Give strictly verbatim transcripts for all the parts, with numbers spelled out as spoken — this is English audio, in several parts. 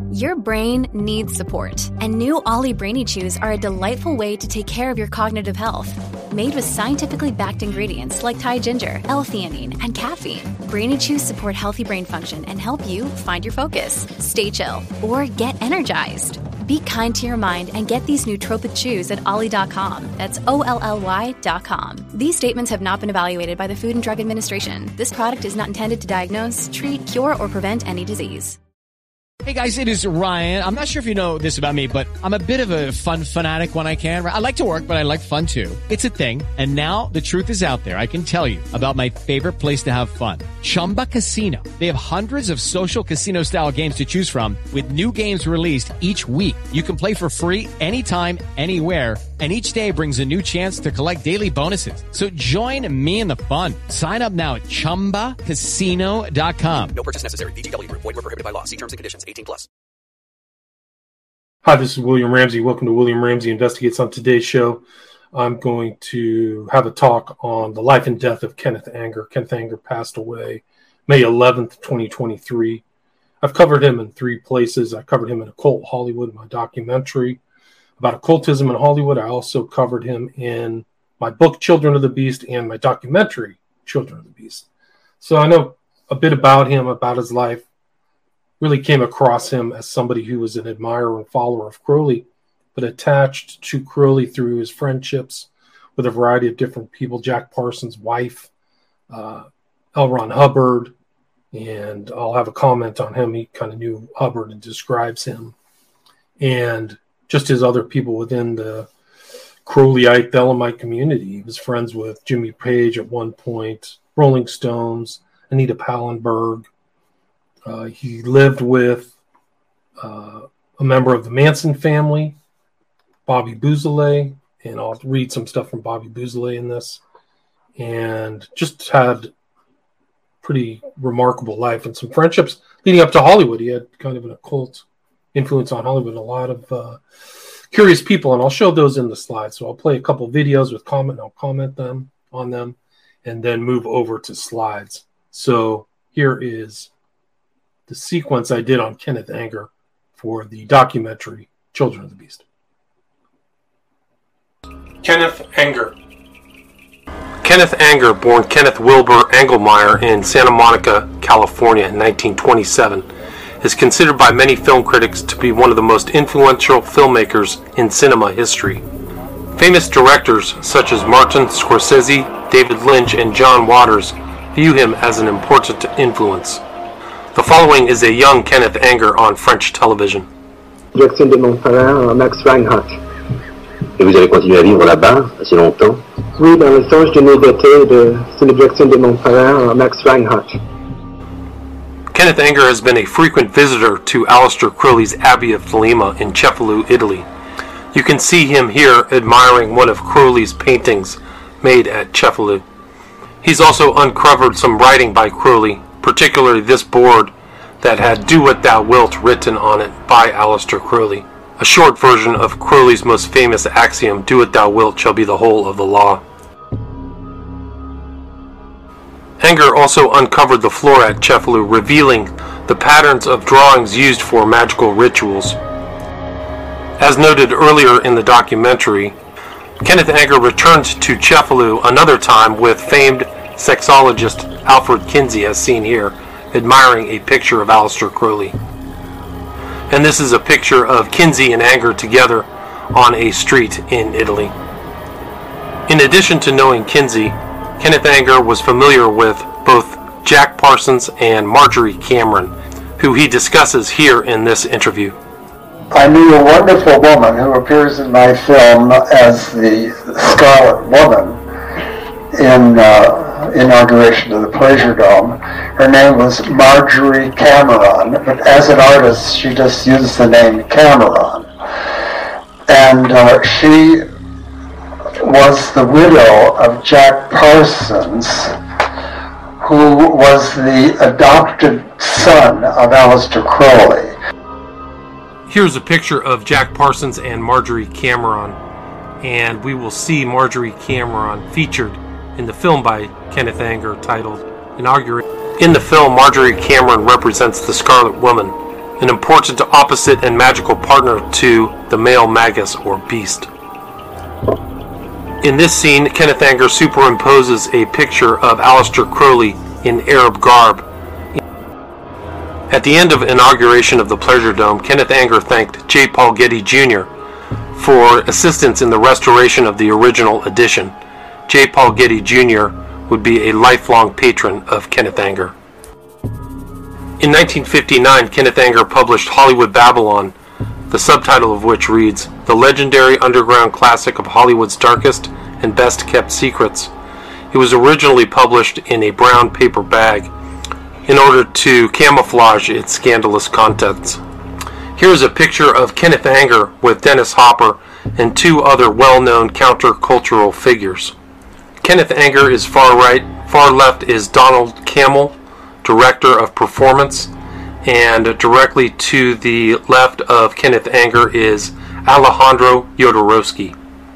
Your brain needs support, and new Ollie Brainy Chews are a delightful way to take care of your cognitive health. Made with scientifically backed ingredients like Thai ginger, L-theanine, and caffeine, Brainy Chews support healthy brain function and help you find your focus, stay chill, or get energized. Be kind to your mind and get these nootropic chews at ollie dot com. That's O L L Y dot com. These statements have not been evaluated by the Food and Drug Administration. This product is not intended to diagnose, treat, cure, or prevent any disease. Hey guys, it is Ryan. I'm not sure if you know this about me, but I'm a bit of a fun fanatic when I can. I like to work, but I like fun too. It's a thing. And now the truth is out there. I can tell you about my favorite place to have fun. Chumba Casino. They have hundreds of social casino style games to choose from with new games released each week. You can play for free anytime, anywhere. And each day brings a new chance to collect daily bonuses. So join me in the fun. Sign up now at chumba casino dot com. No purchase necessary. V G W Group. Void where prohibited by law. See terms and conditions. eighteen plus. Hi, this is William Ramsey. Welcome to William Ramsey Investigates. On today's show, I'm going to have a talk on the life and death of Kenneth Anger. Kenneth Anger passed away May eleventh, twenty twenty-three. I've covered him in three places. I covered him in Occult Hollywood, my documentary about occultism in Hollywood. I also covered him in my book, Children of the Beast, and my documentary, Children of the Beast. So I know a bit about him, about his life. Really came across him as somebody who was an admirer and follower of Crowley, but attached to Crowley through his friendships with a variety of different people, Jack Parsons' wife, uh, L. Ron Hubbard, and I'll have a comment on him. He kind of knew Hubbard and describes him. And just his other people within the Crowleyite, Thelemite community. He was friends with Jimmy Page at one point, Rolling Stones, Anita Pallenberg. Uh, he lived with uh, a member of the Manson family, Bobby Bouzoulet, and I'll read some stuff from Bobby Bouzoulet in this. And just had pretty remarkable life and some friendships leading up to Hollywood. He had kind of an occult influence on Hollywood, a lot of uh, curious people, and I'll show those in the slides. So I'll play a couple videos with comment, and I'll comment them on them, and then move over to slides. So here is the sequence I did on Kenneth Anger for the documentary Children of the Beast. Kenneth Anger. Kenneth Anger, born Kenneth Wilbur Engelmeyer in Santa Monica, California in nineteen twenty-seven, is considered by many film critics to be one of the most influential filmmakers in cinema history. Famous directors such as Martin Scorsese, David Lynch, and John Waters view him as an important influence. The following is a young Kenneth Anger on French television. Direction de mon frère, Max Reinhardt. Et vous allez continuer à vivre là-bas assez longtemps? Oui, dans le songe de Négaté, de, sous la direction de mon frère, Max Reinhardt. Kenneth Anger has been a frequent visitor to Aleister Crowley's Abbey of Thelema in Cefalù, Italy. You can see him here admiring one of Crowley's paintings made at Cefalù. He's also uncovered some writing by Crowley, particularly this board that had "Do What Thou Wilt" written on it by Aleister Crowley, a short version of Crowley's most famous axiom, "Do what thou wilt shall be the whole of the law." Anger also uncovered the floor at Cefalù, revealing the patterns of drawings used for magical rituals. As noted earlier in the documentary, Kenneth Anger returned to Cefalù another time with famed sexologist Alfred Kinsey, as seen here, admiring a picture of Aleister Crowley. And this is a picture of Kinsey and Anger together on a street in Italy. In addition to knowing Kinsey, Kenneth Anger was familiar with both Jack Parsons and Marjorie Cameron, who he discusses here in this interview. I knew a wonderful woman who appears in my film as the Scarlet Woman in uh, Inauguration of the Pleasure Dome. Her name was Marjorie Cameron, but as an artist she just used the name Cameron. And uh, she was the widow of Jack Parsons, who was the adopted son of Aleister Crowley. Here's a picture of Jack Parsons and Marjorie Cameron, and we will see Marjorie Cameron featured in the film by Kenneth Anger titled Inauguration. In the film, Marjorie Cameron represents the Scarlet Woman, an important opposite and magical partner to the male Magus or beast. In this scene, Kenneth Anger superimposes a picture of Aleister Crowley in Arab garb. At the end of inauguration of the Pleasure Dome, Kenneth Anger thanked J. Paul Getty Junior for assistance in the restoration of the original edition. J. Paul Getty Junior would be a lifelong patron of Kenneth Anger. In nineteen fifty-nine, Kenneth Anger published Hollywood Babylon, the subtitle of which reads, "The legendary underground classic of Hollywood's darkest and best kept secrets." It was originally published in a brown paper bag in order to camouflage its scandalous contents. Here is a picture of Kenneth Anger with Dennis Hopper and two other well-known countercultural figures. Kenneth Anger is far right, far left is Donald Cammell, Director of Performance, and directly to the left of Kenneth Anger is Alejandro Jodorowsky.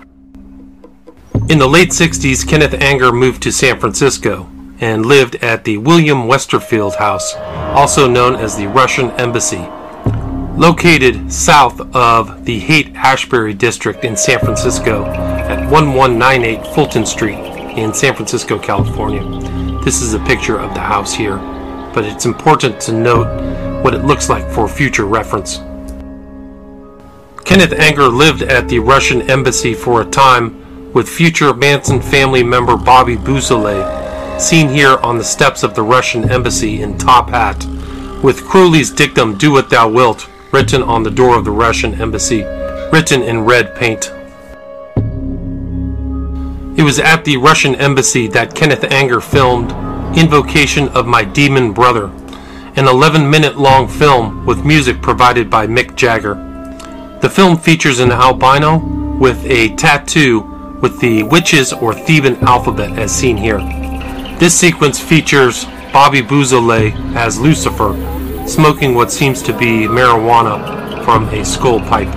In the late sixties, Kenneth Anger moved to San Francisco and lived at the William Westerfield House, also known as the Russian Embassy, located south of the Haight-Ashbury district in San Francisco at eleven ninety-eight Fulton Street in San Francisco, California. This is a picture of the house here, but it's important to note what it looks like for future reference. Kenneth Anger lived at the Russian Embassy for a time with future Manson family member Bobby Beausoleil, seen here on the steps of the Russian Embassy in top hat, with Crowley's dictum, "Do what thou wilt," written on the door of the Russian Embassy, written in red paint. It was at the Russian Embassy that Kenneth Anger filmed Invocation of My Demon Brother, an eleven minute long film with music provided by Mick Jagger. The film features an albino with a tattoo with the witches or Theban alphabet as seen here. This sequence features Bobby Beausoleil as Lucifer, smoking what seems to be marijuana from a skull pipe.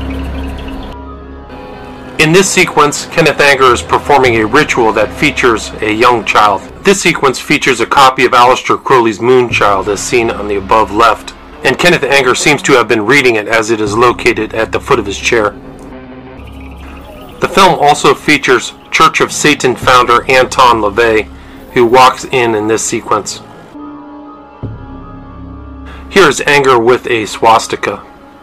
In this sequence, Kenneth Anger is performing a ritual that features a young child. This sequence features a copy of Aleister Crowley's Moonchild as seen on the above left, and Kenneth Anger seems to have been reading it as it is located at the foot of his chair. The film also features Church of Satan founder Anton LaVey, who walks in in this sequence. Here is Anger with a swastika.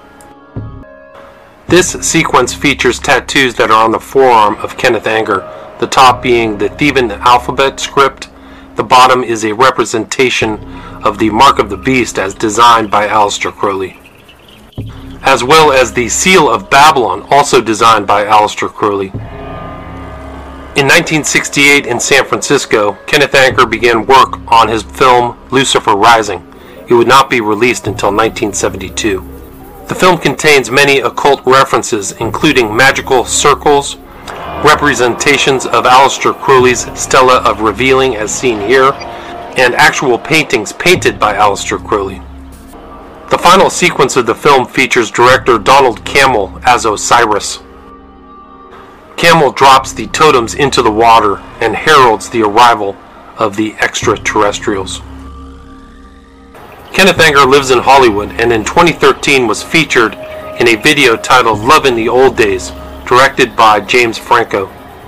This sequence features tattoos that are on the forearm of Kenneth Anger, the top being the Theban alphabet script. The bottom is a representation of the Mark of the Beast as designed by Aleister Crowley, as well as the Seal of Babylon, also designed by Aleister Crowley. In nineteen sixty-eight in San Francisco, Kenneth Anger began work on his film Lucifer Rising. It would not be released until nineteen seventy-two. The film contains many occult references, including magical circles, representations of Aleister Crowley's Stella of Revealing as seen here, and actual paintings painted by Aleister Crowley. The final sequence of the film features director Donald Cammell as Osiris. Cammell drops the totems into the water and heralds the arrival of the extraterrestrials. Kenneth Anger lives in Hollywood and in twenty thirteen was featured in a video titled Love in the Old Days, directed by James Franco.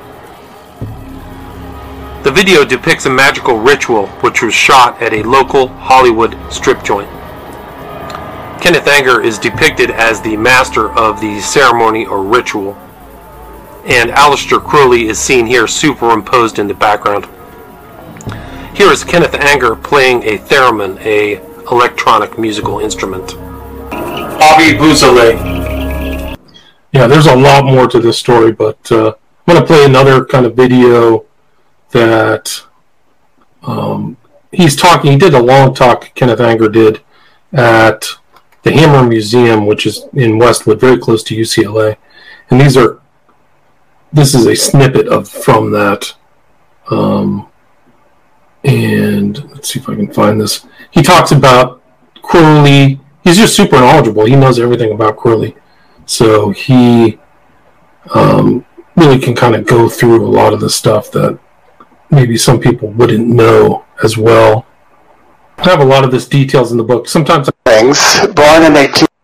The video depicts a magical ritual which was shot at a local Hollywood strip joint. Kenneth Anger is depicted as the master of the ceremony or ritual, and Aleister Crowley is seen here superimposed in the background. Here is Kenneth Anger playing a theremin, a electronic musical instrument. Bobby Beausoleil. Yeah, there's a lot more to this story, but uh, I'm going to play another kind of video that um, he's talking. He did a long talk, Kenneth Anger did, at the Hammer Museum, which is in Westwood, very close to U C L A. And these are, this is a snippet of from that. Um, and let's see if I can find this. He talks about Crowley. He's just super knowledgeable. He knows everything about Crowley. So he um, really can kind of go through a lot of the stuff that maybe some people wouldn't know as well. I have a lot of this details in the book. Sometimes things born in eighteen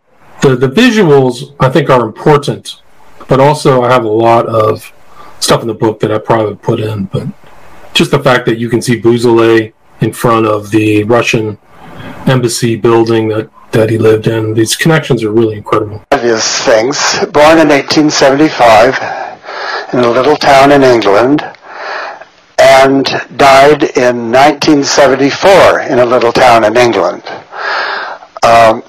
the, the visuals, I think, are important, but also I have a lot of stuff in the book that I probably put in, but just the fact that you can see Beausoleil in front of the Russian embassy building that, that he lived in, these connections are really incredible. Obvious things. Born in eighteen seventy-five in a little town in England, and died in nineteen seventy-four in a little town in England. Um,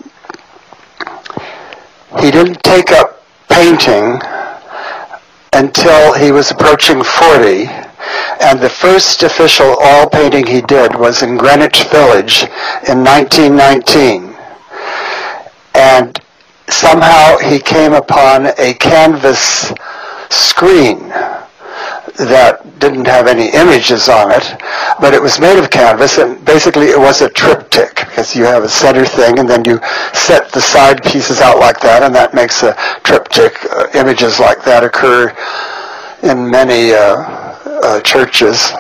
he didn't take up painting until he was approaching forty, and the first official oil painting he did was in Greenwich Village in nineteen nineteen. And somehow he came upon a canvas screen that didn't have any images on it, but it was made of canvas, and basically it was a triptych, because you have a center thing and then you set the side pieces out like that, and that makes a triptych. Uh, images like that occur in many uh, uh, churches.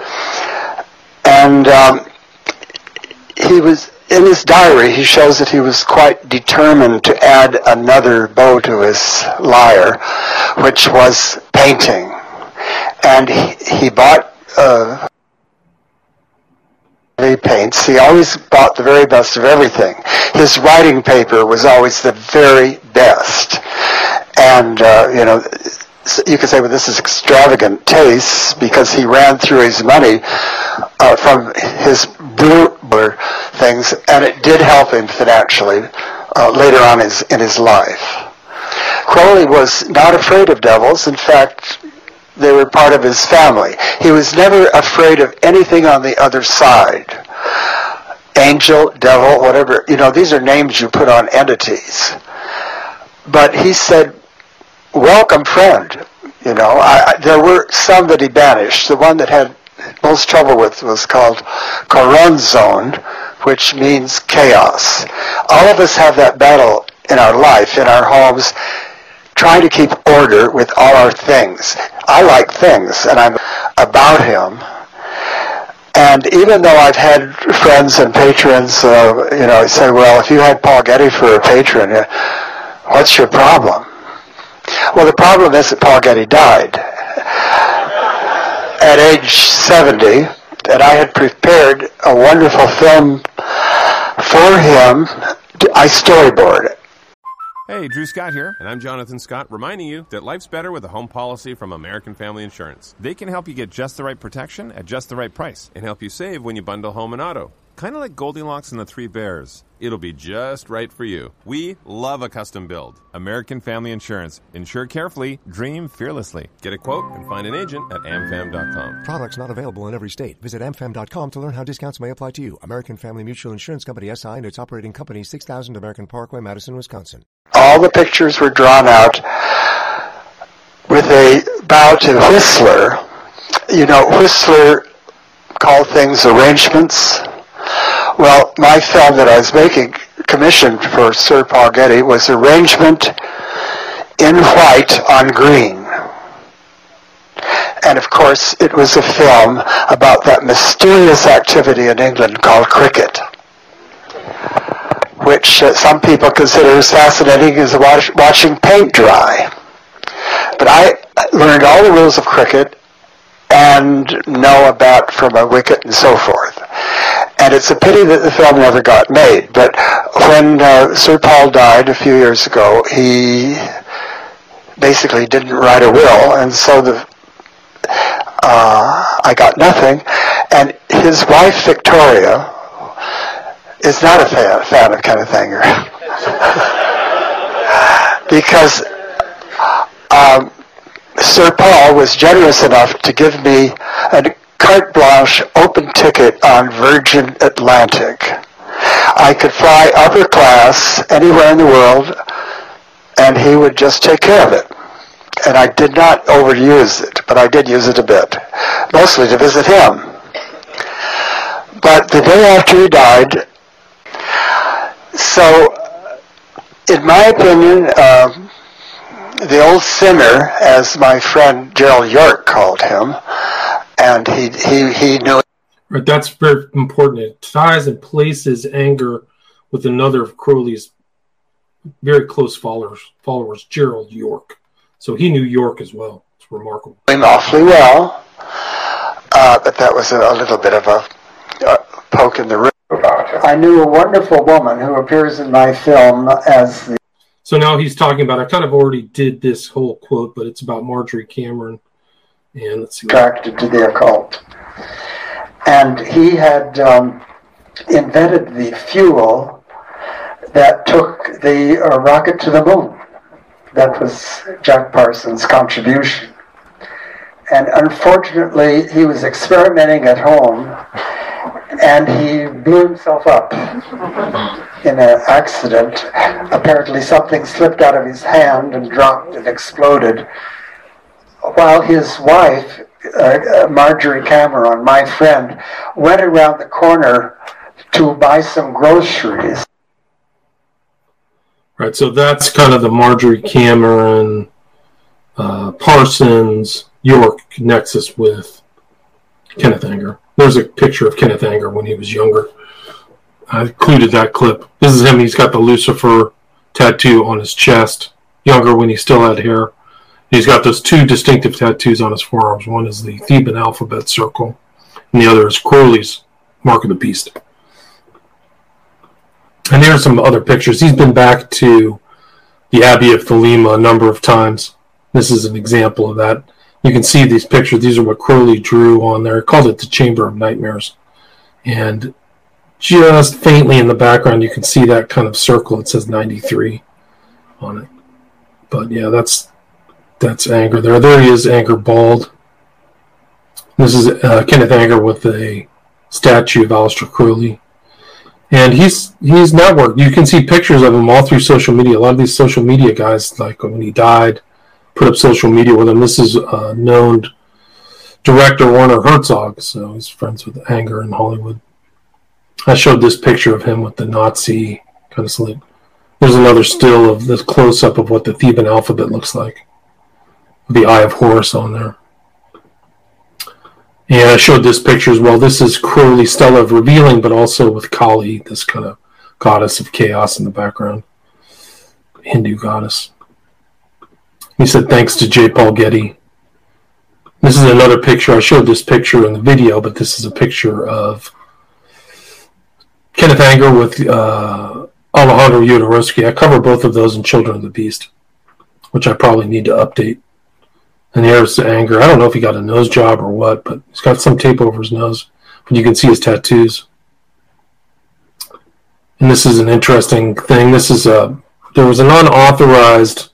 And um, he was, in his diary, he shows that he was quite determined to add another bow to his lyre, which was painting. And he, he bought uh, paints. He always bought the very best of everything. His writing paper was always the very best. And, uh, you know, you could say, well, this is extravagant taste, because he ran through his money uh, from his brewer things, and it did help him financially uh, later on his, in his life. Crowley was not afraid of devils. In fact, they were part of his family. He was never afraid of anything on the other side. Angel, devil, whatever. You know, these are names you put on entities. But he said, welcome friend. You know, I, I, there were some that he banished. The one that had most trouble with was called Coronzon, which means chaos. All of us have that battle in our life, in our homes, trying to keep order with all our things. I like things, and I'm about him. And even though I've had friends and patrons, uh, you know, say, well, if you had Paul Getty for a patron, uh, what's your problem? Well, the problem is that Paul Getty died at age seventy, and I had prepared a wonderful film for him. I storyboard it. Hey, Drew Scott here, and I'm Jonathan Scott, reminding you that life's better with a home policy from American Family Insurance. They can help you get just the right protection at just the right price, and help you save when you bundle home and auto. Kind of like Goldilocks and the Three Bears. It'll be just right for you. We love a custom build. American Family Insurance. Insure carefully, dream fearlessly. Get a quote and find an agent at amfam dot com. Products not available in every state. Visit amfam dot com to learn how discounts may apply to you. American Family Mutual Insurance Company, S I, and its operating company, six thousand American Parkway, Madison, Wisconsin. All the pictures were drawn out with a bow to Whistler. You know, Whistler called things arrangements. Well, my film that I was making, commissioned for Sir Paul Getty, was arrangement in white on green. And of course, it was a film about that mysterious activity in England called cricket, which uh, some people consider as fascinating as watch, watching paint dry. But I learned all the rules of cricket and know about from a wicket and so forth. And it's a pity that the film never got made. But when uh, Sir Paul died a few years ago, he basically didn't write a will, and so the uh, I got nothing. And his wife, Victoria, is not a fan, fan of Kenneth Anger. Because um, Sir Paul was generous enough to give me a carte blanche open ticket on Virgin Atlantic. I could fly upper class anywhere in the world, and he would just take care of it. And I did not overuse it, but I did use it a bit, mostly to visit him. But the day after he died, so in my opinion, um, the old sinner, as my friend Gerald York called him, and he he he knew. Right, that's very important. It ties and places Anger with another of Crowley's very close followers, followers Gerald York. So he knew York as well. It's remarkable. Awfully well, uh, but that was a, a little bit of a, a poke in the rib about it. I knew a wonderful woman who appears in my film as the... So now he's talking about, I kind of already did this whole quote, but it's about Marjorie Cameron. And let's see. Attracted to the occult. And he had um, invented the fuel that took the uh, rocket to the moon. That was Jack Parsons' contribution. And unfortunately, he was experimenting at home, and he blew himself up in an accident. Apparently something slipped out of his hand and dropped and exploded, while his wife, uh, Marjorie Cameron, my friend, went around the corner to buy some groceries. Right, so that's kind of the Marjorie Cameron, uh, Parsons, York nexus with Kenneth Anger. There's a picture of Kenneth Anger when he was younger. I included that clip. This is him. He's got the Lucifer tattoo on his chest, younger when he still had hair. He's got those two distinctive tattoos on his forearms. One is the Theban alphabet circle, and the other is Crowley's Mark of the Beast. And there are some other pictures. He's been back to the Abbey of Thelema a number of times. This is an example of that. You can see these pictures. These are what Crowley drew on there. He called it the Chamber of Nightmares. And just faintly in the background, you can see that kind of circle. It says ninety-three on it. But yeah, that's that's Anger there. There he is, Anger bald. This is uh, Kenneth Anger with a statue of Aleister Crowley. And he's he's networked. You can see pictures of him all through social media. A lot of these social media guys, like when he died, put up social media with him. This is uh, known director Werner Herzog, so he's friends with Anger in Hollywood. I showed this picture of him with the Nazi kind of salute. There's another still of this close-up of what the Theban alphabet looks like. The Eye of Horus on there. And I showed this picture as well. This is Crowley Stella of Revealing, but also with Kali, this kind of goddess of chaos in the background. Hindu goddess. He said, thanks to J. Paul Getty. This is another picture. I showed this picture in the video, but this is a picture of Kenneth Anger with uh, Alejandro Jodorowsky. I cover both of those in Children of the Beast, which I probably need to update. And here's Anger. I don't know if he got a nose job or what, but he's got some tape over his nose. But you can see his tattoos. And this is an interesting thing. This is a, there was an unauthorized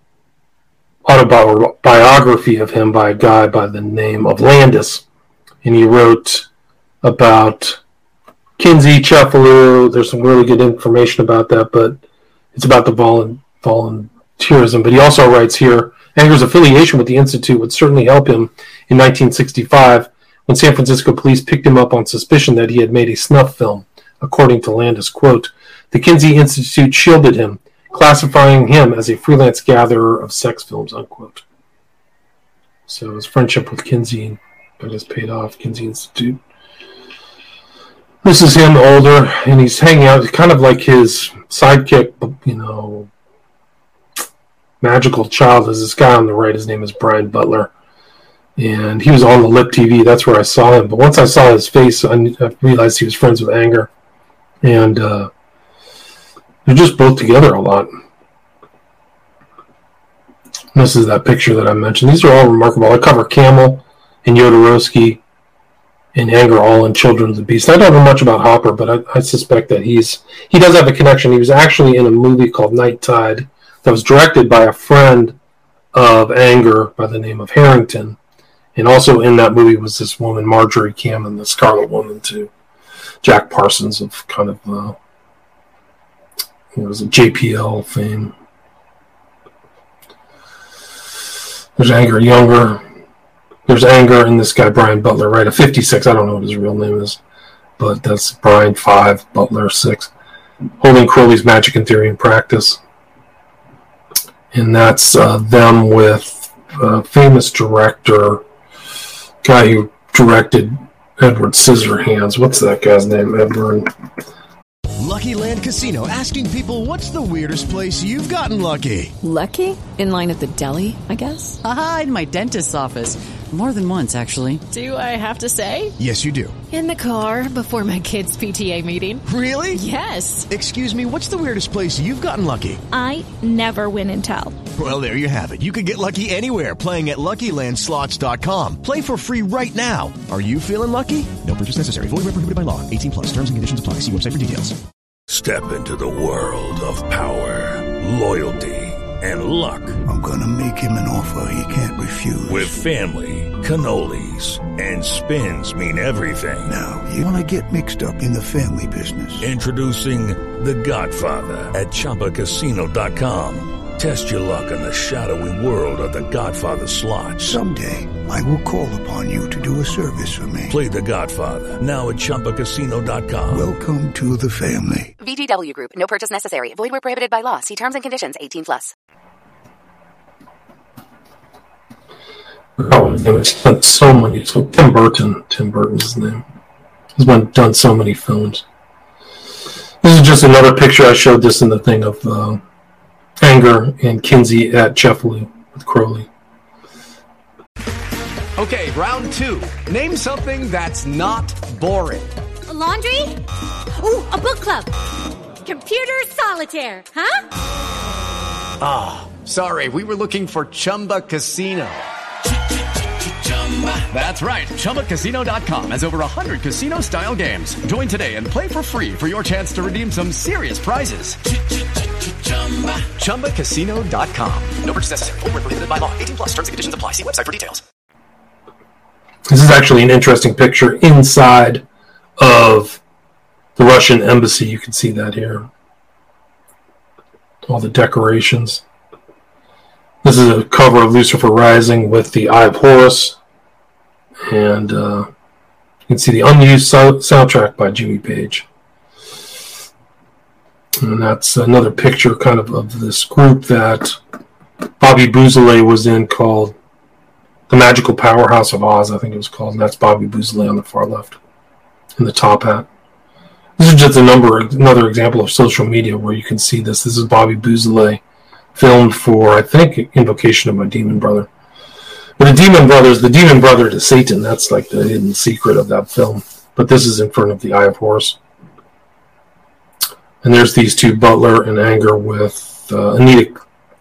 autobiography of him by a guy by the name of Landis. And he wrote about Kinsey, Cefalu. There's some really good information about that, but it's about the volu- volunteerism. But he also writes here, Anger's affiliation with the Institute would certainly help him in nineteen sixty-five when San Francisco police picked him up on suspicion that he had made a snuff film. According to Landis, quote, the Kinsey Institute shielded him, classifying him as a freelance gatherer of sex films, unquote. So his friendship with Kinsey got us paid off, Kinsey Institute. This is him older, and he's hanging out, kind of like his sidekick, you know, magical child is this guy on the right. His name is Brian Butler. And he was on the Lip T V. That's where I saw him. But once I saw his face, I realized he was friends with Anger. And uh, they're just both together a lot. This is that picture that I mentioned. These are all remarkable. I cover Camel and Jodorowsky and Anger all in Children of the Beast. I don't know much about Hopper, but I, I suspect that he's he does have a connection. He was actually in a movie called Night Tide that was directed by a friend of Anger by the name of Harrington. And also in that movie was this woman, Marjorie Cameron, the Scarlet Woman, too. Jack Parsons of kind of, uh, it was a J P L fame. There's Anger younger. There's Anger and this guy, Brian Butler, right? A fifty-six, I don't know what his real name is. But that's Brian five, Butler six. Holding Crowley's Magic and Theory in Practice. And that's uh, them with a famous director, guy who directed Edward Scissorhands. What's that guy's name? Edward. Lucky Land Casino, asking people, what's the weirdest place you've gotten lucky? Lucky? In line at the deli, I guess? Aha, in my dentist's office. More than once, actually. Do I have to say? Yes, you do. In the car before my kids' P T A meeting. Really? Yes. Excuse me, what's the weirdest place you've gotten lucky? I never win and tell. Well, there you have it. You can get lucky anywhere, playing at Lucky Land Slots dot com. Play for free right now. Are you feeling lucky? No purchase necessary. Void where prohibited by law. eighteen plus. Terms and conditions apply. See website for details. Step into the world of power, loyalty, and luck. I'm gonna make him an offer he can't refuse. With family, cannolis, and spins mean everything. Now, you wanna get mixed up in the family business. Introducing The Godfather at Chumba Casino dot com. Test your luck in the shadowy world of The Godfather slot. Someday, I will call upon you to do a service for me. Play The Godfather, now at Chumba Casino dot com. Welcome to the family. V G W Group, no purchase necessary. Void where prohibited by law. See terms and conditions, eighteen plus. Oh, it's done so many. So Tim Burton, Tim Burton's his name, has been done so many films. This is just another picture. I showed this in the thing of uh, Anger and Kinsey at Cheflu with Crowley. Okay, round two. Name something that's not boring. A laundry? Ooh, a book club. Computer solitaire, huh? Ah, oh, sorry. We were looking for Chumba Casino. That's right. Chumba Casino dot com has over one hundred casino-style games. Join today and play for free for your chance to redeem some serious prizes. Chumba Casino dot com. No purchase necessary. Void where prohibited by law. eighteen plus. Terms and conditions apply. See website for details. This is actually an interesting picture inside of the Russian embassy. You can see that here. All the decorations. This is a cover of Lucifer Rising with the Eye of Horus. And uh, you can see the unused so- soundtrack by Jimmy Page. And that's another picture kind of of this group that Bobby Bouzoulet was in called The Magical Powerhouse of Oz, I think it was called. And that's Bobby Bouzoulet on the far left in the top hat. This is just a number, another example of social media where you can see this. This is Bobby Bouzoulet filmed for, I think, Invocation of My Demon Brother. But the Demon Brother is the Demon Brother to Satan. That's like the hidden secret of that film. But this is in front of the Eye of Horus. And there's these two, Butler and Anger, with uh, Anita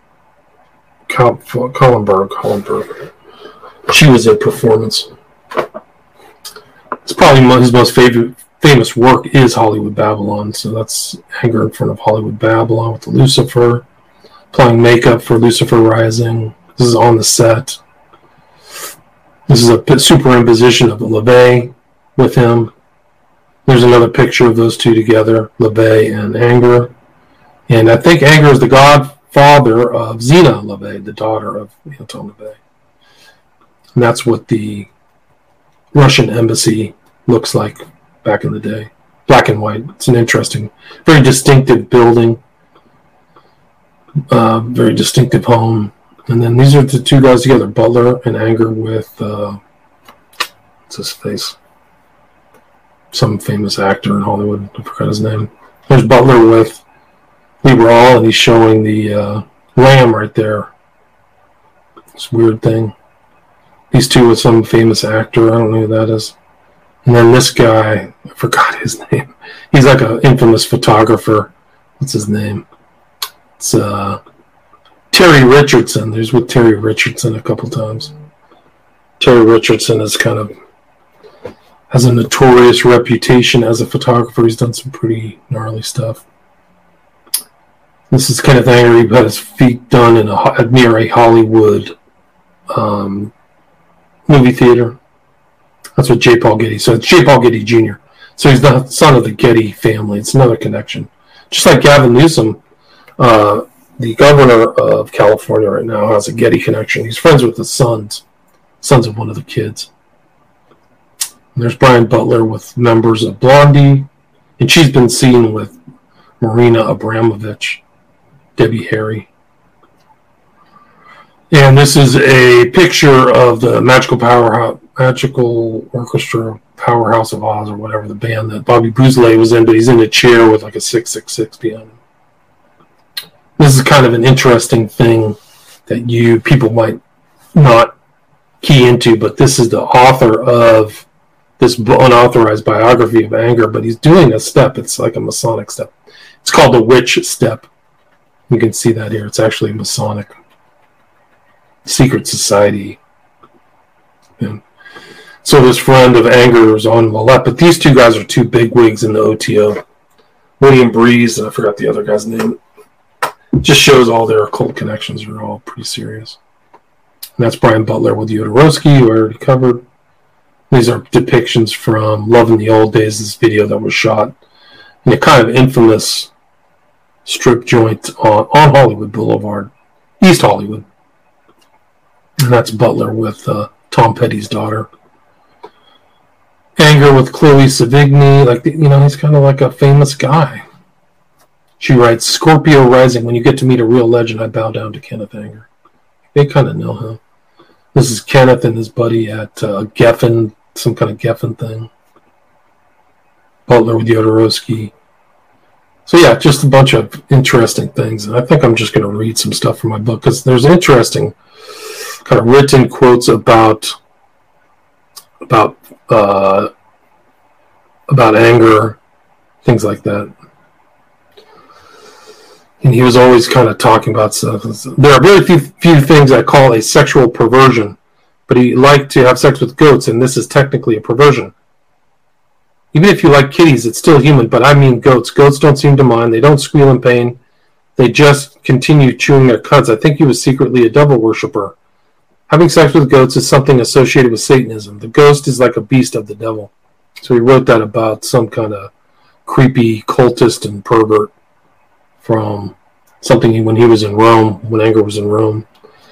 Kollenberg. Kollenberg. She was in Performance. It's probably his most favorite, famous work is Hollywood Babylon. So that's Anger in front of Hollywood Babylon with Lucifer, applying makeup for Lucifer Rising. This is on the set. This is a superimposition of LaVey with him. There's another picture of those two together, LaVey and Anger. And I think Anger is the godfather of Zena LaVey, the daughter of Anton LaVey. And that's what the Russian embassy looks like back in the day. Black and white. It's an interesting, very distinctive building. Uh, very distinctive home. And then these are the two guys together, Butler and Anger with, uh, what's his face? Some famous actor in Hollywood. I forgot his name. There's Butler with Lieberall, and he's showing the uh, lamb right there. This weird thing. These two with some famous actor. I don't know who that is. And then this guy, I forgot his name. He's like an infamous photographer. What's his name? It's, uh... Terry Richardson. There's with Terry Richardson a couple times. Terry Richardson is kind of has a notorious reputation as a photographer. He's done some pretty gnarly stuff. This is Kenneth Anger. He had his feet done in a near a Hollywood um, movie theater. That's what J. Paul Getty. So it's J. Paul Getty Junior So he's the son of the Getty family. It's another connection. Just like Gavin Newsom. Uh, The governor of California right now has a Getty connection. He's friends with the sons, sons of one of the kids. And there's Brian Butler with members of Blondie, and she's been seen with Marina Abramovich, Debbie Harry. And this is a picture of the Magical Power, Magical Orchestra Powerhouse of Oz or whatever, the band that Bobby Bouzoulet was in, but he's in a chair with like a six six six behind him. This is kind of an interesting thing that you people might not key into, but this is the author of this unauthorized biography of Anger, but he's doing a step. It's like a Masonic step. It's called the Witch Step. You can see that here. It's actually a Masonic secret society. And so this friend of Anger is on Millette, but these two guys are two bigwigs in the O T O. William Breeze, and I forgot the other guy's name. Just shows all their occult connections are all pretty serious. And that's Brian Butler with Jodorowsky, who I already covered. These are depictions from Love in the Old Days, this video that was shot in a kind of infamous strip joint on, on Hollywood Boulevard, East Hollywood. And that's Butler with uh, Tom Petty's daughter. Anger with Chloe Sevigny, like, you know, he's kind of like a famous guy. She writes, Scorpio rising, when you get to meet a real legend, I bow down to Kenneth Anger. They kind of know him. This is Kenneth and his buddy at uh, Geffen, some kind of Geffen thing. Butler with Jodorowsky. So yeah, just a bunch of interesting things. And I think I'm just going to read some stuff from my book, because there's interesting kind of written quotes about about uh, about anger, things like that. And he was always kind of talking about stuff. There are very few, few things I call a sexual perversion, but he liked to have sex with goats, and this is technically a perversion. Even if you like kitties, it's still human, but I mean goats. Goats don't seem to mind. They don't squeal in pain. They just continue chewing their cuds. I think he was secretly a devil worshiper. Having sex with goats is something associated with Satanism. The ghost is like a beast of the devil. So he wrote that about some kind of creepy cultist and pervert from something when he was in Rome, when Anger was in Rome.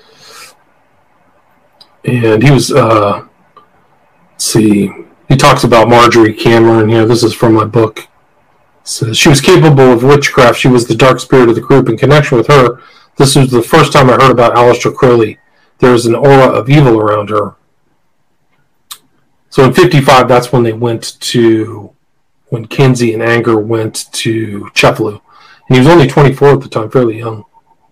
And he was, uh, let's see, he talks about Marjorie Cameron here. This is from my book. It says, she was capable of witchcraft. She was the dark spirit of the group. In connection with her, this was the first time I heard about Aleister Crowley. There was an aura of evil around her. So in fifty-five, that's when they went to, when Kinsey and Anger went to Cefalu. And he was only twenty-four at the time, fairly young.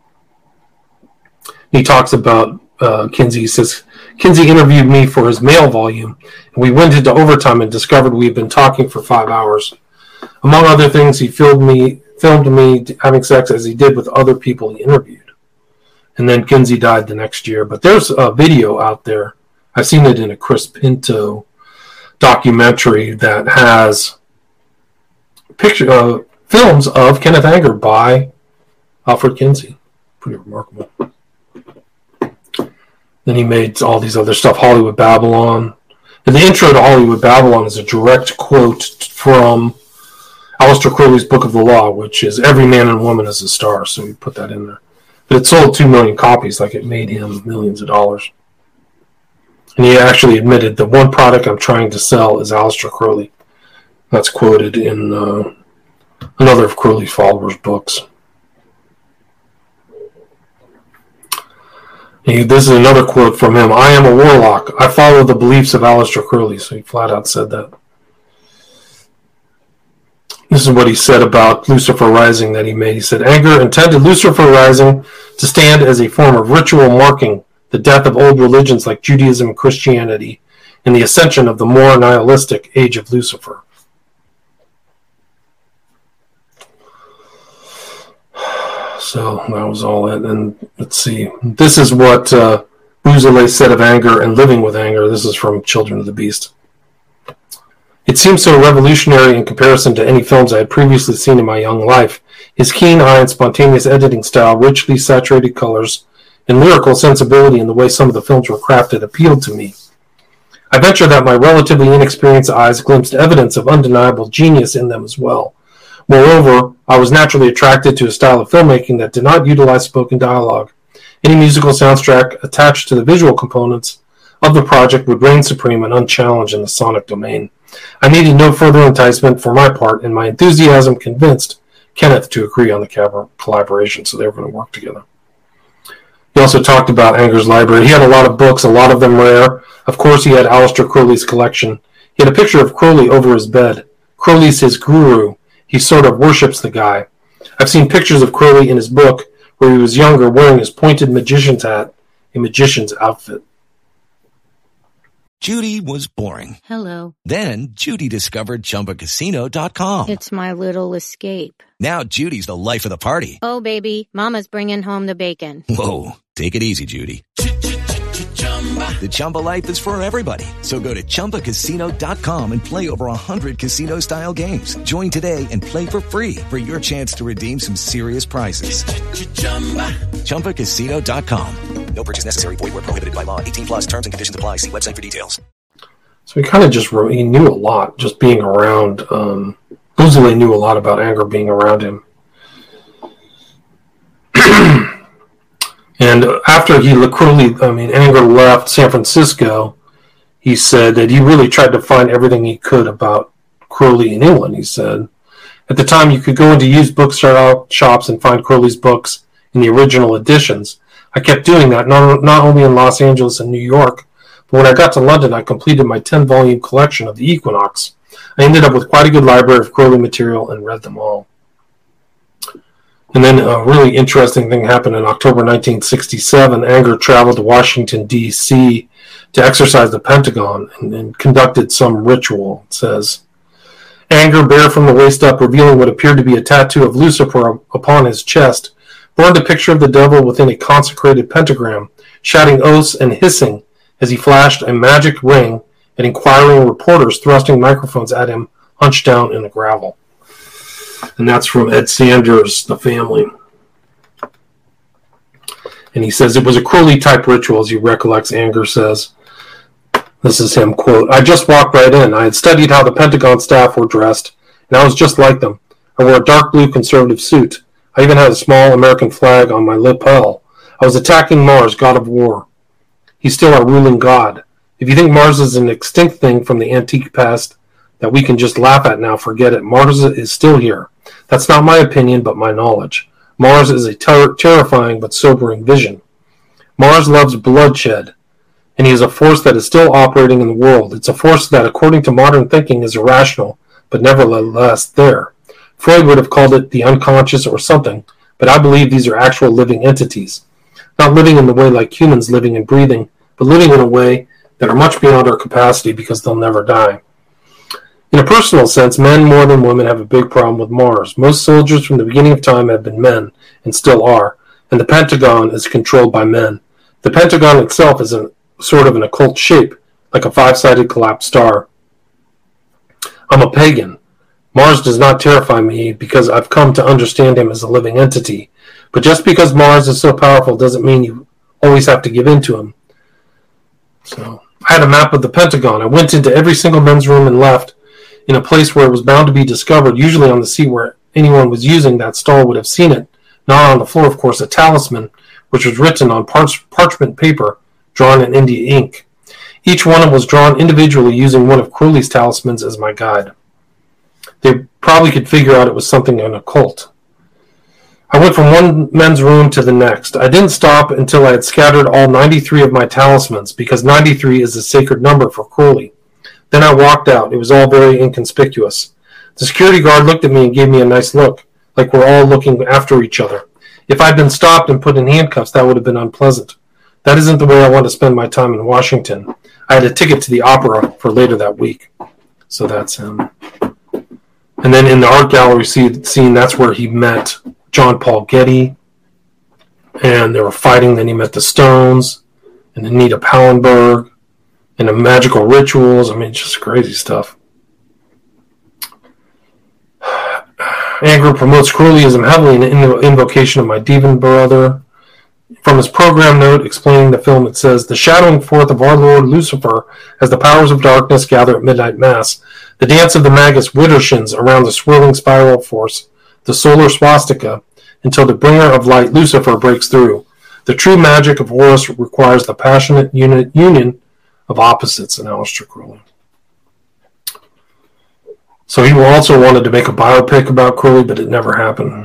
He talks about uh, Kinsey. He says, Kinsey interviewed me for his mail volume, and we went into overtime and discovered we had been talking for five hours. Among other things, he filmed me, filmed me having sex as he did with other people he interviewed. And then Kinsey died the next year. But there's a video out there. I've seen it in a Chris Pinto documentary that has picture uh, films of Kenneth Anger by Alfred Kinsey. Pretty remarkable. Then he made all these other stuff, Hollywood Babylon. And the intro to Hollywood Babylon is a direct quote from Aleister Crowley's Book of the Law, which is every man and woman is a star. So we put that in there. But it sold two million copies, like it made him millions of dollars. And he actually admitted the one product I'm trying to sell is Aleister Crowley. That's quoted in uh, another of Crowley's followers' books. He, this is another quote from him. I am a warlock. I follow the beliefs of Aleister Crowley. So he flat out said that. This is what he said about Lucifer Rising that he made. He said, Anger intended Lucifer Rising to stand as a form of ritual marking the death of old religions like Judaism and Christianity and the ascension of the more nihilistic age of Lucifer. So that was all it. And let's see. This is what uh, Bouzoulet said of Anger and Living with Anger. This is from Children of the Beast. It seemed so revolutionary in comparison to any films I had previously seen in my young life. His keen eye and spontaneous editing style, richly saturated colors, and lyrical sensibility in the way some of the films were crafted appealed to me. I venture that my relatively inexperienced eyes glimpsed evidence of undeniable genius in them as well. Moreover, I was naturally attracted to a style of filmmaking that did not utilize spoken dialogue. Any musical soundtrack attached to the visual components of the project would reign supreme and unchallenged in the sonic domain. I needed no further enticement for my part, and my enthusiasm convinced Kenneth to agree on the collaboration, so they were going to work together. He also talked about Anger's library. He had a lot of books, a lot of them rare. Of course, he had Aleister Crowley's collection. He had a picture of Crowley over his bed. Crowley's his guru. He sort of worships the guy. I've seen pictures of Crowley in his book where he was younger wearing his pointed magician's hat, a magician's outfit. Judy was boring. Hello. Then Judy discovered Chumba Casino dot com. It's my little escape. Now Judy's the life of the party. Oh, baby, mama's bringing home the bacon. Whoa, take it easy, Judy. The Chumba life is for everybody. So go to Chumba Casino dot com and play over one hundred casino-style games. Join today and play for free for your chance to redeem some serious prizes. Chumba Casino dot com. No purchase necessary. Void where prohibited by law. eighteen plus terms and conditions apply. See website for details. So he kind of just wrote, he knew a lot just being around. Um, Boozley knew a lot about Anger being around him. And after he, Crowley, I mean, Anger left San Francisco, he said that he really tried to find everything he could about Crowley in England, he said. At the time, you could go into used bookshops and find Crowley's books in the original editions. I kept doing that, not, not only in Los Angeles and New York, but when I got to London, I completed my ten-volume collection of the Equinox. I ended up with quite a good library of Crowley material and read them all. And then a really interesting thing happened in October nineteen sixty-seven. Anger traveled to Washington, D C to exercise the Pentagon and, and conducted some ritual, it says. Anger, bare from the waist up, revealing what appeared to be a tattoo of Lucifer upon his chest, burned a picture of the devil within a consecrated pentagram, shouting oaths and hissing as he flashed a magic ring at inquiring reporters thrusting microphones at him, hunched down in the gravel. And that's from Ed Sanders, The Family. And he says, it was a Crowley-type ritual, as he recollects, Anger says. This is him, quote, I just walked right in. I had studied how the Pentagon staff were dressed, and I was just like them. I wore a dark blue conservative suit. I even had a small American flag on my lapel. I was attacking Mars, god of war. He's still our ruling god. If you think Mars is an extinct thing from the antique past that we can just laugh at now, forget it. Mars is still here. That's not my opinion, but my knowledge. Mars is a ter- terrifying but sobering vision. Mars loves bloodshed, and he is a force that is still operating in the world. It's a force that, according to modern thinking, is irrational, but nevertheless there. Freud would have called it the unconscious or something, but I believe these are actual living entities. Not living in the way like humans living and breathing, but living in a way that are much beyond our capacity because they'll never die. In a personal sense, men more than women have a big problem with Mars. Most soldiers from the beginning of time have been men, and still are, and the Pentagon is controlled by men. The Pentagon itself is a sort of an occult shape, like a five-sided collapsed star. I'm a pagan. Mars does not terrify me because I've come to understand him as a living entity. But just because Mars is so powerful doesn't mean you always have to give in to him. So, I had a map of the Pentagon. I went into every single men's room and left in a place where it was bound to be discovered, usually on the seat where anyone was using that stall would have seen it. Not on the floor, of course, a talisman, which was written on parch- parchment paper, drawn in India ink. Each one was drawn individually using one of Crowley's talismans as my guide. They probably could figure out it was something in occult. I went from one men's room to the next. I didn't stop until I had scattered all ninety-three of my talismans, because ninety-three is a sacred number for Crowley. Then I walked out. It was all very inconspicuous. The security guard looked at me and gave me a nice look, like we're all looking after each other. If I'd been stopped and put in handcuffs, that would have been unpleasant. That isn't the way I want to spend my time in Washington. I had a ticket to the opera for later that week. So that's him. And then in the art gallery scene, that's where he met John Paul Getty. And they were fighting. Then he met the Stones and Anita Pallenberg and the magical rituals. I mean, just crazy stuff. Anger promotes Crowleyism heavily in the invocation of my demon brother. From his program note explaining the film, it says, the shadowing forth of our Lord Lucifer as the powers of darkness gather at midnight mass. The dance of the Magus Widdershins around the swirling spiral force, the solar swastika, until the bringer of light, Lucifer, breaks through. The true magic of Horus requires the passionate uni- union of opposites in Aleister Crowley. So he also wanted to make a biopic about Crowley, but it never happened.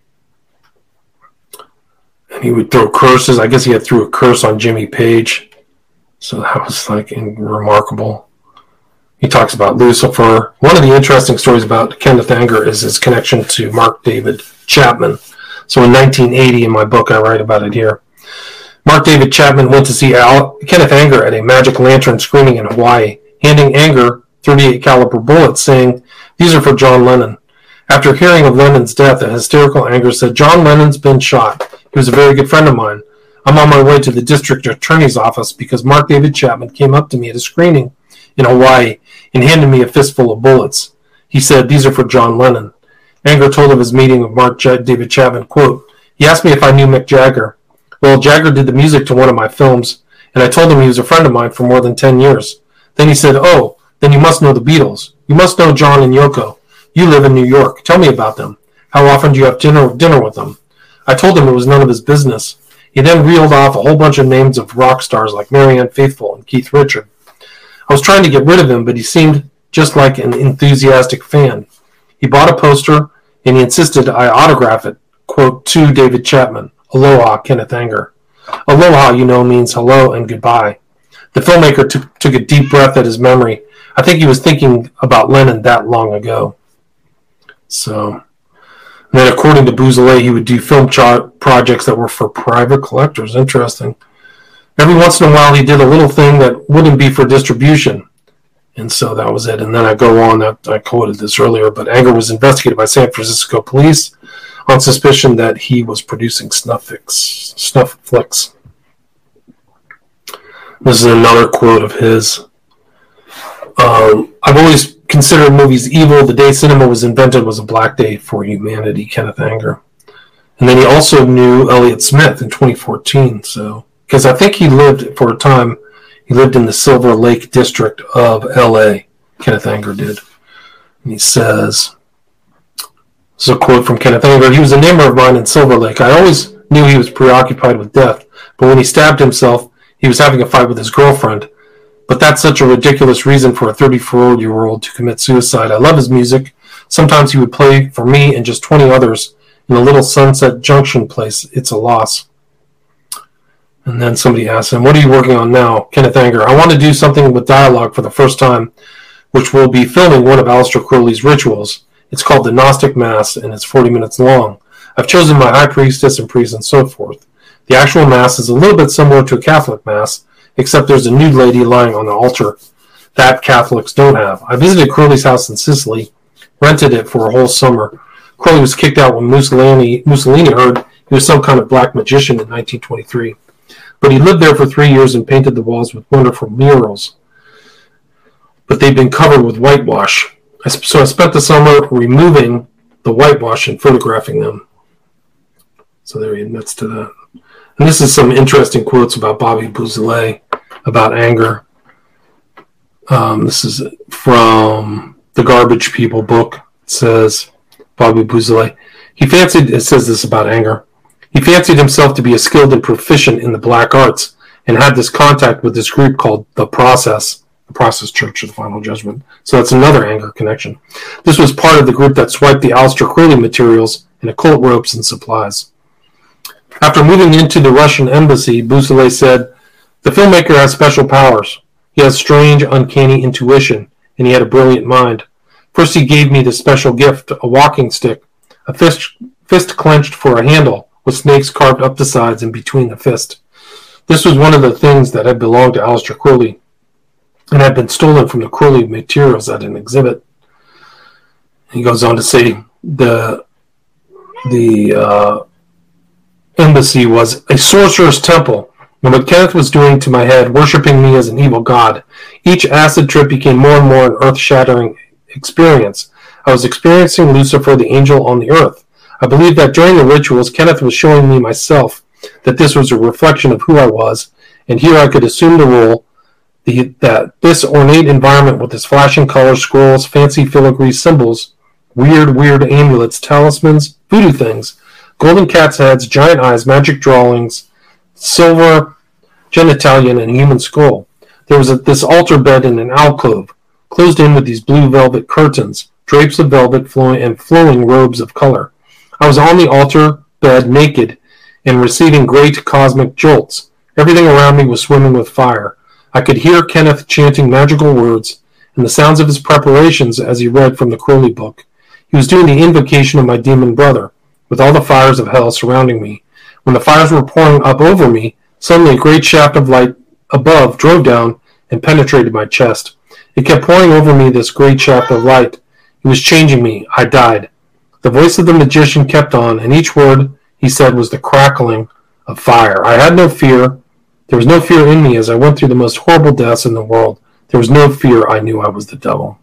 And he would throw curses. I guess he had threw a curse on Jimmy Page. So that was like remarkable. He talks about Lucifer. One of the interesting stories about Kenneth Anger is his connection to Mark David Chapman. So in nineteen eighty, in my book, I write about it here. Mark David Chapman went to see Al- Kenneth Anger at a Magic Lantern screening in Hawaii, handing Anger thirty-eight caliber bullets, saying, "These are for John Lennon." After hearing of Lennon's death, a hysterical Anger said, "John Lennon's been shot. He was a very good friend of mine. I'm on my way to the district attorney's office because Mark David Chapman came up to me at a screening in Hawaii and handed me a fistful of bullets. He said, 'These are for John Lennon.'" Anger told of his meeting with Mark J- David Chapman, quote, "He asked me if I knew Mick Jagger. Well, Jagger did the music to one of my films, and I told him he was a friend of mine for more than ten years. Then he said, 'Oh, then you must know the Beatles. You must know John and Yoko. You live in New York. Tell me about them. How often do you have dinner, dinner with them?' I told him it was none of his business. He then reeled off a whole bunch of names of rock stars like Marianne Faithfull and Keith Richards. I was trying to get rid of him, but he seemed just like an enthusiastic fan. He bought a poster, and he insisted I autograph it, quote, 'To David Chapman. Aloha, Kenneth Anger.' Aloha, you know, means hello and goodbye." The filmmaker t- took a deep breath at his memory. I think he was thinking about Lennon that long ago. So, and then according to Bousselet, he would do film cho- projects that were for private collectors. Interesting. Every once in a while, he did a little thing that wouldn't be for distribution. And so that was it. And then I go on, that I quoted this earlier, but Anger was investigated by San Francisco police on suspicion that he was producing snuff fix, snuff flicks. This is another quote of his. Um, I've always considered movies evil. The day cinema was invented was a black day for humanity, Kenneth Anger. And then he also knew Elliott Smith in twenty fourteen. So, because I think he lived for a time, he lived in the Silver Lake district of L A, Kenneth Anger did. And he says, this is a quote from Kenneth Anger, "He was a neighbor of mine in Silver Lake. I always knew he was preoccupied with death, but when he stabbed himself, he was having a fight with his girlfriend. But that's such a ridiculous reason for a thirty-four-year-old to commit suicide. I love his music. Sometimes he would play for me and just twenty others in a little Sunset Junction place. It's a loss." And then somebody asked him, "What are you working on now?" Kenneth Anger, "I want to do something with dialogue for the first time, which will be filming one of Aleister Crowley's rituals. It's called the Gnostic Mass, and it's forty minutes long. I've chosen my high priestess and priest and so forth. The actual Mass is a little bit similar to a Catholic Mass, except there's a nude lady lying on the altar. That Catholics don't have. I visited Crowley's house in Sicily, rented it for a whole summer. Crowley was kicked out when Mussolini, Mussolini heard he was some kind of black magician in nineteen twenty-three. But he lived there for three years and painted the walls with wonderful murals. But they've been covered with whitewash. So I spent the summer removing the whitewash and photographing them." So there he admits to that. And this is some interesting quotes about Bobby Bousselet, about Anger. Um, this is from the Garbage People book. It says, Bobby Bousselet, he fancied, it says this about Anger, he fancied himself to be a skilled and proficient in the black arts and had this contact with this group called The Process, the Process Church of the Final Judgment. So that's another Anger connection. This was part of the group that swiped the Aleister Crowley materials and occult ropes and supplies. After moving into the Russian embassy, Bousselet said, "The filmmaker has special powers. He has strange, uncanny intuition, and he had a brilliant mind. First he gave me this special gift, a walking stick, a fist, fist clenched for a handle, with snakes carved up the sides and between the fist. This was one of the things that had belonged to Aleister Crowley, and had been stolen from the Crowley materials at an exhibit." He goes on to say the the uh, embassy was a sorcerer's temple, and what Kenneth was doing to my head, worshipping me as an evil god. Each acid trip became more and more an earth-shattering experience. I was experiencing Lucifer, the angel on the earth. I believe that during the rituals, Kenneth was showing me myself, that this was a reflection of who I was, and here I could assume the role, the, that this ornate environment with its flashing colors, scrolls, fancy filigree symbols, weird, weird amulets, talismans, voodoo things, golden cats' heads, giant eyes, magic drawings, silver genitalion, and a human skull. There was a, this altar bed in an alcove, closed in with these blue velvet curtains, drapes of velvet flowing and flowing robes of color. I was on the altar bed naked and receiving great cosmic jolts. Everything around me was swimming with fire. I could hear Kenneth chanting magical words, and the sounds of his preparations as he read from the Crowley book. He was doing the invocation of my demon brother, with all the fires of hell surrounding me. When the fires were pouring up over me, suddenly a great shaft of light above drove down and penetrated my chest. It kept pouring over me, this great shaft of light. It was changing me. I died. The voice of the magician kept on, and each word he said was the crackling of fire. I had no fear. There was no fear in me as I went through the most horrible deaths in the world. There was no fear. I knew I was the devil.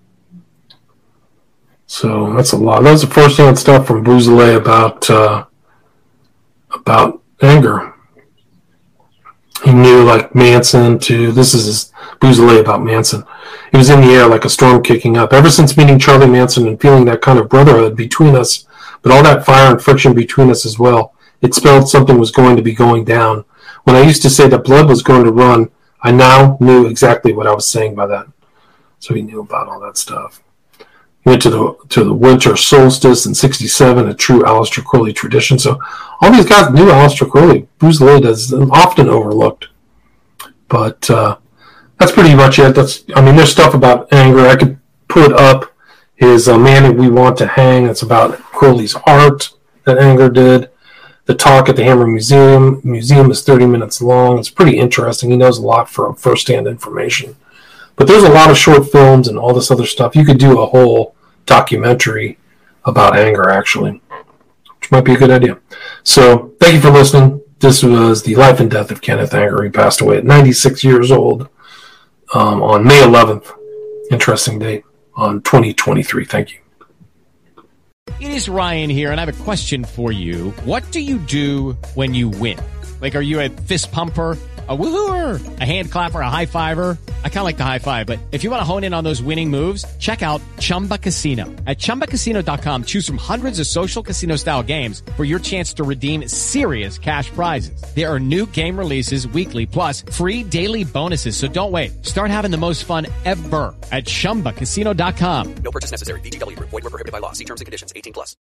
So that's a lot. That was the first-hand stuff from Beausoleil about uh, about anger. He knew, like Manson, to this is his Beausoleil about Manson. He was in the air like a storm kicking up. Ever since meeting Charlie Manson and feeling that kind of brotherhood between us, but all that fire and friction between us as well, it spelled something was going to be going down. When I used to say that blood was going to run, I now knew exactly what I was saying by that. So he knew about all that stuff. He went to the to the winter solstice in sixty-seven, a true Aleister Crowley tradition. So all these guys knew Aleister Crowley. Beausoleil is often overlooked. But uh, that's pretty much it. That's I mean, there's stuff about anger. I could put up his uh, Man Who We Want to Hang. It's about Crowley's art that Anger did. The talk at the Hammer Museum. Museum is thirty minutes long. It's pretty interesting. He knows a lot from first-hand information. But there's a lot of short films and all this other stuff. You could do a whole documentary about Anger, actually, which might be a good idea. So thank you for listening. This was the life and death of Kenneth Anger. He passed away at ninety-six years old um, on May eleventh. Interesting date on twenty twenty-three. Thank you. It is Ryan here, and I have a question for you. What do you do when you win? Like, are you a fist pumper, a woohooer, a hand clapper, a high fiver? I kind of like the high five, but if you want to hone in on those winning moves, check out Chumba Casino. At Chumba Casino dot com, choose from hundreds of social casino-style games for your chance to redeem serious cash prizes. There are new game releases weekly, plus free daily bonuses, so don't wait. Start having the most fun ever at Chumba Casino dot com. No purchase necessary. V G W. Void where prohibited by law. See terms and conditions. eighteen plus.